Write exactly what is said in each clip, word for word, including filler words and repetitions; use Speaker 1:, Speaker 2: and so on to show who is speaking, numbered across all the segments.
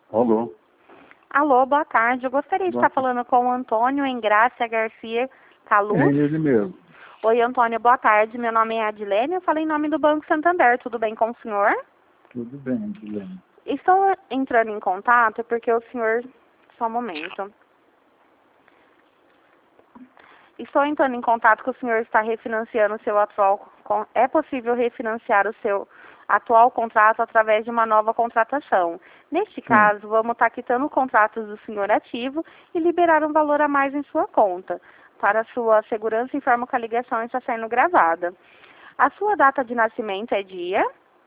Speaker 1: Alô?
Speaker 2: Alô, boa tarde. Eu gostaria de
Speaker 1: Boa
Speaker 2: estar falando com o Antônio Engrácia Garcia
Speaker 1: É
Speaker 2: Caluz.
Speaker 1: ele mesmo.
Speaker 2: Oi, Antônio, boa tarde. Meu nome é Adilene, eu falei em nome do Banco Santander. Tudo bem com o senhor?
Speaker 1: Tudo bem, Guilherme.
Speaker 2: Estou entrando em contato porque o senhor... Só um momento. Estou entrando em contato que o senhor está refinanciando o seu atual... con- É possível refinanciar o seu atual contrato através de uma nova contratação. Neste caso, vamos estar quitando contratos do senhor ativo e liberar um valor a mais em sua conta. Para sua segurança, informo que a ligação está sendo gravada. A sua data de nascimento é dia,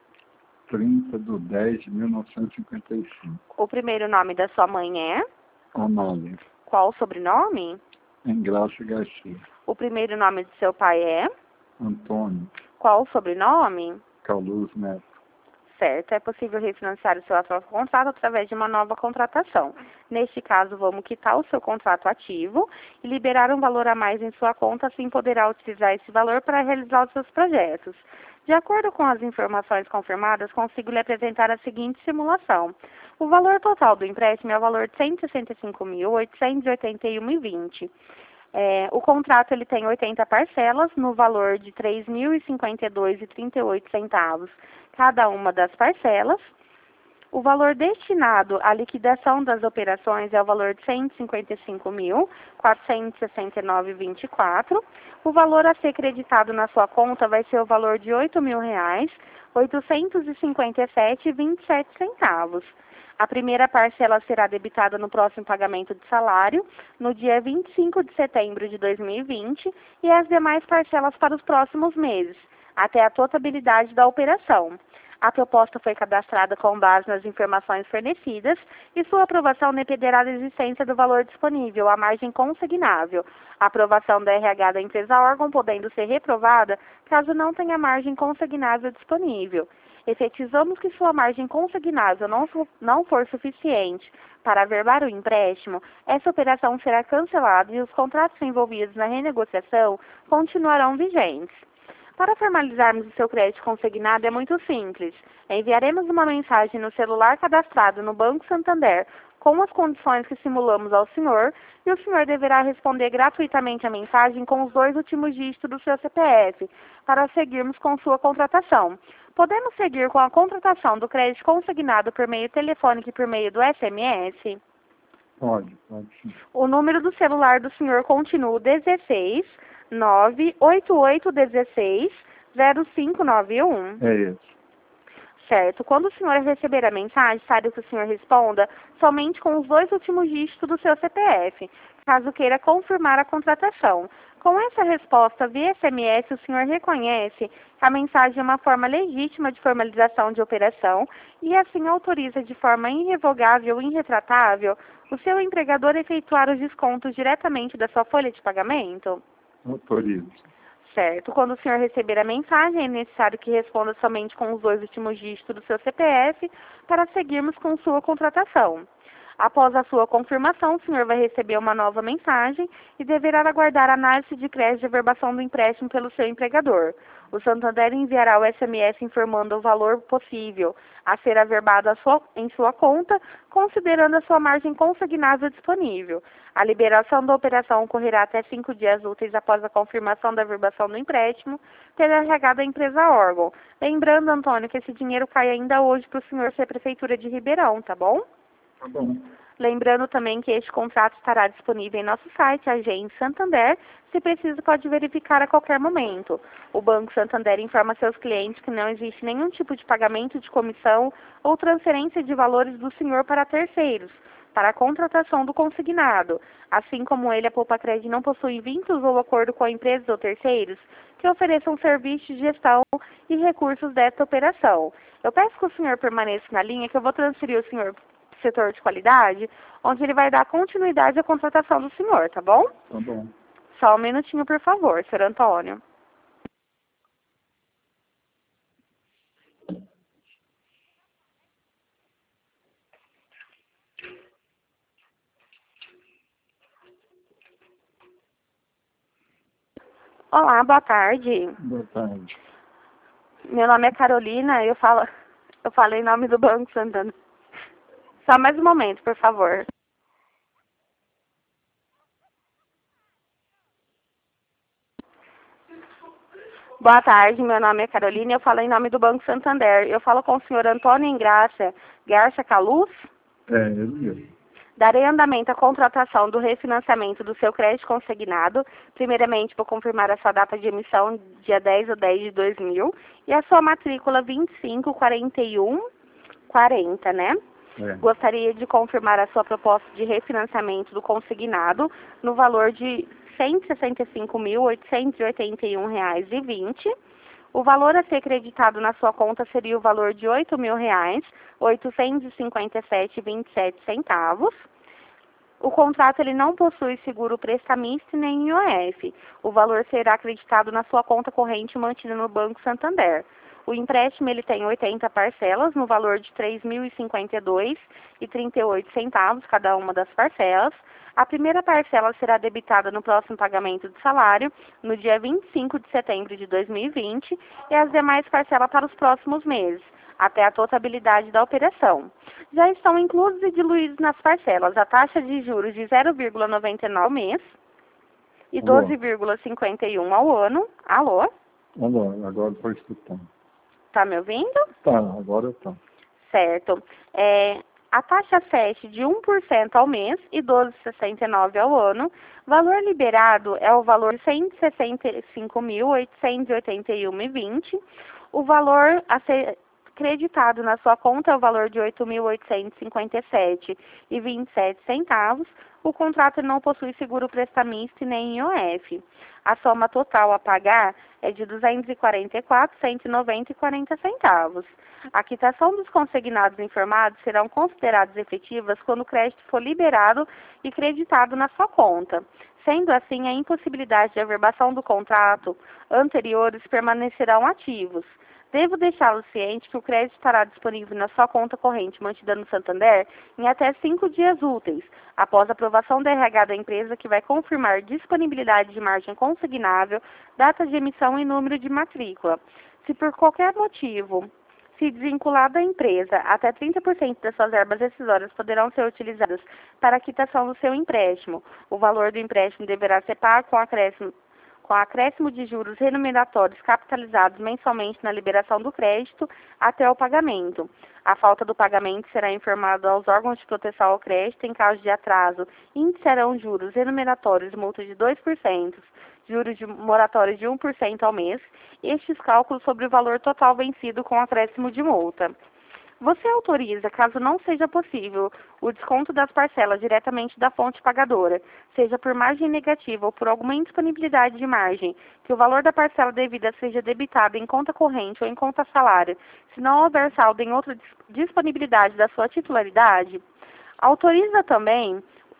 Speaker 1: trinta de dez de mil novecentos e cinquenta e cinco.
Speaker 2: o primeiro nome da sua mãe é,
Speaker 1: Anália.
Speaker 2: qual o sobrenome?
Speaker 1: Engrácia Garcia.
Speaker 2: O primeiro nome de seu pai é,
Speaker 1: Antônio.
Speaker 2: qual o sobrenome?
Speaker 1: Caluz Neto.
Speaker 2: Certo, é possível refinanciar o seu atual contrato através de uma nova contratação. Neste caso, vamos quitar o seu contrato ativo e liberar um valor a mais em sua conta, assim poderá utilizar esse valor para realizar os seus projetos. De acordo com as informações confirmadas, consigo lhe apresentar a seguinte simulação. O valor total do empréstimo é o valor de cento e sessenta e cinco mil, oitocentos e oitenta e um reais e vinte centavos. É, o contrato ele tem oitenta parcelas no valor de três mil e cinquenta e dois reais e trinta e oito centavos cada uma das parcelas. O valor destinado à liquidação das operações é o valor de cento e cinquenta e cinco mil, quatrocentos e sessenta e nove reais e vinte e quatro centavos. O valor a ser creditado na sua conta vai ser o valor de oito mil reais, oitocentos e cinquenta e sete reais e vinte e sete centavos. A primeira parcela será debitada no próximo pagamento de salário, no dia vinte e cinco de setembro de dois mil e vinte, e as demais parcelas para os próximos meses, até a totabilidade da operação. A proposta foi cadastrada com base nas informações fornecidas e sua aprovação dependerá da existência do valor disponível, a margem consignável. A aprovação da R H da empresa órgão podendo ser reprovada caso não tenha margem consignável disponível. Efetivamos que sua margem consignável não, não for suficiente para averbar o empréstimo, essa operação será cancelada e os contratos envolvidos na renegociação continuarão vigentes. Para formalizarmos o seu crédito consignado é muito simples. Enviaremos uma mensagem no celular cadastrado no Banco Santander com as condições que simulamos ao senhor e o senhor deverá responder gratuitamente a mensagem com os dois últimos dígitos do seu C P F para seguirmos com sua contratação. Podemos seguir com a contratação do crédito consignado por meio telefônico e por meio do S M S?
Speaker 1: Pode, pode sim.
Speaker 2: O número do celular do senhor continua dezesseis, nove oito oito um seis, zero cinco nove um.
Speaker 1: É esse.
Speaker 2: Certo. Quando o senhor receber a mensagem, sabe que o senhor responda somente com os dois últimos dígitos do seu C P F, caso queira confirmar a contratação. Com essa resposta via S M S, o senhor reconhece que a mensagem é uma forma legítima de formalização de operação e assim autoriza de forma irrevogável e irretratável o seu empregador a efetuar os descontos diretamente da sua folha de pagamento?
Speaker 1: Autorizo.
Speaker 2: Certo. Quando o senhor receber a mensagem, é necessário que responda somente com os dois últimos dígitos do seu C P F para seguirmos com sua contratação. Após a sua confirmação, o senhor vai receber uma nova mensagem e deverá aguardar a análise de crédito de averbação do empréstimo pelo seu empregador. O Santander enviará o S M S informando o valor possível a ser averbado a sua, em sua conta, considerando a sua margem consignável disponível. A liberação da operação ocorrerá até cinco dias úteis após a confirmação da averbação do empréstimo pela R H da empresa órgão. Lembrando, Antônio, que esse dinheiro cai ainda hoje para o senhor ser Prefeitura de Ribeirão, tá bom?
Speaker 1: Tá bom.
Speaker 2: Lembrando também que este contrato estará disponível em nosso site, Agente Santander. Se precisa, pode verificar a qualquer momento. O Banco Santander informa seus clientes que não existe nenhum tipo de pagamento de comissão ou transferência de valores do senhor para terceiros, para a contratação do consignado. Assim como ele, a Poupa-Cred não possui vínculos ou acordo com empresas ou terceiros que ofereçam serviços de gestão e recursos desta operação. Eu peço que o senhor permaneça na linha, que eu vou transferir o senhor setor de qualidade, onde ele vai dar continuidade à contratação do senhor, tá bom?
Speaker 1: Tá bom.
Speaker 2: Só um minutinho, por favor, senhor Antônio. Olá, boa tarde.
Speaker 1: Boa tarde.
Speaker 2: Meu nome é Carolina, eu falo, eu falo em nome do Banco Santander. Só mais um momento, por favor. Boa tarde, meu nome é Carolina e eu falo em nome do Banco Santander. Eu falo com o senhor Antônio Ingrácia Garcia Caluz.
Speaker 1: É, ele mesmo.
Speaker 2: Darei andamento à contratação do refinanciamento do seu crédito consignado. Primeiramente, vou confirmar a sua data de emissão, dia dez de dez de dois mil, e a sua matrícula vinte e cinco quarenta e um quarenta, né?
Speaker 1: É.
Speaker 2: Gostaria de confirmar a sua proposta de refinanciamento do consignado no valor de cento e sessenta e cinco mil, oitocentos e oitenta e um reais e vinte. O valor a ser creditado na sua conta seria o valor de oito mil reais, oitocentos e cinquenta e sete reais e vinte e sete centavos. O contrato ele não possui seguro prestamista nem I O F. O valor será acreditado na sua conta corrente mantida no Banco Santander. O empréstimo ele tem oitenta parcelas no valor de três mil e cinquenta e dois reais e trinta e oito centavos cada uma das parcelas. A primeira parcela será debitada no próximo pagamento de salário, no dia vinte e cinco de setembro de dois mil e vinte, e as demais parcelas para os próximos meses, até a totabilidade da operação. Já estão inclusos e diluídos nas parcelas a taxa de juros de zero vírgula noventa e nove ao mês e doze vírgula cinquenta e um ao ano. Alô?
Speaker 1: Alô, agora estou escutando.
Speaker 2: Tá me ouvindo?
Speaker 1: Tá, agora está.
Speaker 2: Certo. É, a taxa FET de um por cento ao mês e doze vírgula sessenta e nove ao ano. Valor liberado é o valor de cento e sessenta e cinco mil, oitocentos e oitenta e um reais e vinte. O valor a ser creditado na sua conta é o valor de oito mil oitocentos e cinquenta e sete reais e vinte e sete centavos. O contrato não possui seguro prestamista e nem I O F. A soma total a pagar é de duzentos e quarenta e quatro mil, cento e noventa reais e quarenta centavos. A quitação dos consignados informados serão consideradas efetivas quando o crédito for liberado e creditado na sua conta. Sendo assim, a impossibilidade de averbação do contrato anteriores permanecerão ativos. Devo deixá-lo ciente que o crédito estará disponível na sua conta corrente mantida no Santander em até cinco dias úteis, após a aprovação do R H da empresa, que vai confirmar disponibilidade de margem consignável, data de emissão e número de matrícula. Se por qualquer motivo se desvincular da empresa, até trinta por cento das suas verbas rescisórias poderão ser utilizadas para a quitação do seu empréstimo. O valor do empréstimo deverá ser pago com acréscimo com acréscimo de juros remuneratórios capitalizados mensalmente na liberação do crédito até o pagamento. A falta do pagamento será informada aos órgãos de proteção ao crédito em caso de atraso e iniciarão juros remuneratórios, multa de dois por cento, juros de moratórios de um por cento ao mês, estes cálculos sobre o valor total vencido com acréscimo de multa. Você autoriza, caso não seja possível, o desconto das parcelas diretamente da fonte pagadora, seja por margem negativa ou por alguma indisponibilidade de margem, que o valor da parcela devida seja debitado em conta corrente ou em conta salário, se não houver saldo em outra disponibilidade da sua titularidade? Autoriza também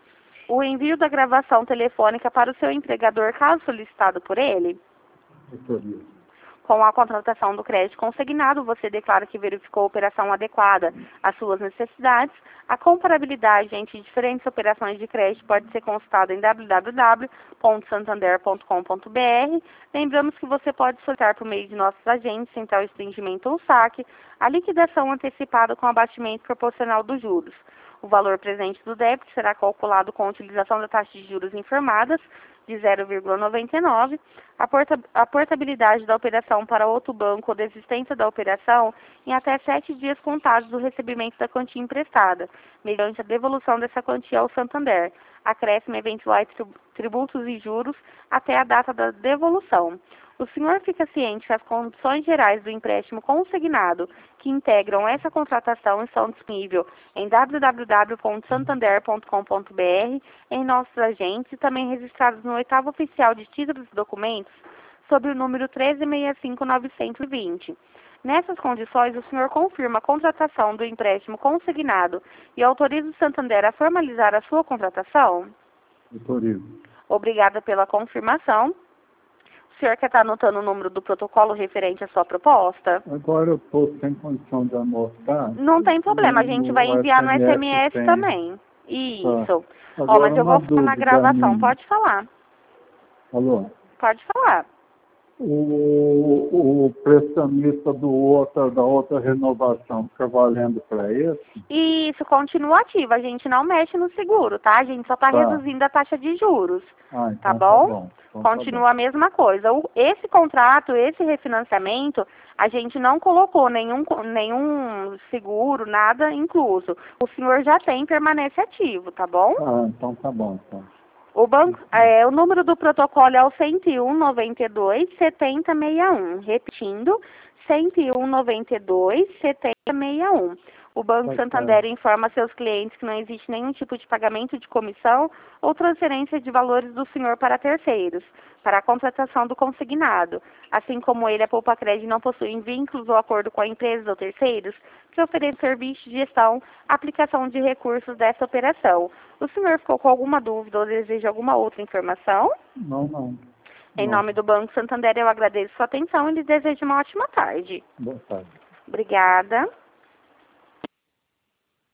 Speaker 2: o envio da gravação telefônica para o seu empregador, caso solicitado por ele?
Speaker 1: Autoriza.
Speaker 2: Com a contratação do crédito consignado, você declara que verificou a operação adequada às suas necessidades. A comparabilidade entre diferentes operações de crédito pode ser consultada em w w w ponto santander ponto com ponto b r. Lembramos que você pode solicitar por meio de nossos agentes, Central Extendimento ou saque, a liquidação antecipada com abatimento proporcional dos juros. O valor presente do débito será calculado com a utilização da taxa de juros informadas, de zero vírgula noventa e nove, a, porta, a portabilidade da operação para outro banco ou desistência da operação em até sete dias contados do recebimento da quantia emprestada, mediante a devolução dessa quantia ao Santander, acréscimo eventuais tributos e juros até a data da devolução. O senhor fica ciente que as condições gerais do empréstimo consignado que integram essa contratação estão disponíveis em w w w ponto santander ponto com ponto b r, em nossos agentes e também registrados no oitavo oficial de títulos e documentos sob o número treze sessenta e cinco novecentos e vinte. Nessas condições, o senhor confirma a contratação do empréstimo consignado e autoriza o Santander a formalizar a sua contratação?
Speaker 1: Autorizo.
Speaker 2: Obrigada pela confirmação. O senhor quer estar anotando o número do protocolo referente à sua proposta?
Speaker 1: Agora eu estou sem condição de anotar.
Speaker 2: Não tem problema, a gente vai enviar no S M S
Speaker 1: tem.
Speaker 2: também. Isso.
Speaker 1: Tá.
Speaker 2: Ó, mas eu vou
Speaker 1: uma
Speaker 2: falar na
Speaker 1: dúvida
Speaker 2: gravação,
Speaker 1: minha.
Speaker 2: pode falar.
Speaker 1: Alô?
Speaker 2: Pode falar.
Speaker 1: O, o prestamista do outro, da outra renovação fica valendo para esse?
Speaker 2: E isso continua ativo, a gente não mexe no seguro, tá? A gente só está
Speaker 1: Tá.
Speaker 2: reduzindo a taxa de juros,
Speaker 1: Ah, então
Speaker 2: tá bom?
Speaker 1: Tá bom. Então tá
Speaker 2: Continua a mesma coisa. O, esse contrato, esse refinanciamento, a gente não colocou nenhum, nenhum seguro, nada incluso. O senhor já tem, permanece ativo, tá bom?
Speaker 1: Ah, então tá bom. Então.
Speaker 2: O, banco, é, o número do protocolo é o cento e um, noventa e dois, setenta, sessenta e um. Repetindo, cento e um, noventa e dois, setenta, sessenta e um. O Banco
Speaker 1: Tá
Speaker 2: Santander
Speaker 1: certo.
Speaker 2: informa a seus clientes que não existe nenhum tipo de pagamento de comissão ou transferência de valores do senhor para terceiros, para a contratação do consignado. Assim como ele, a Poupa Crédito não possui vínculos ou acordo com a empresa ou terceiros que oferecem serviço de gestão, aplicação de recursos dessa operação. O senhor ficou com alguma dúvida ou deseja alguma outra informação?
Speaker 1: Não, não.
Speaker 2: Em
Speaker 1: Não.
Speaker 2: nome do Banco Santander, eu agradeço sua atenção e lhe desejo uma ótima tarde.
Speaker 1: Boa tarde.
Speaker 2: Obrigada.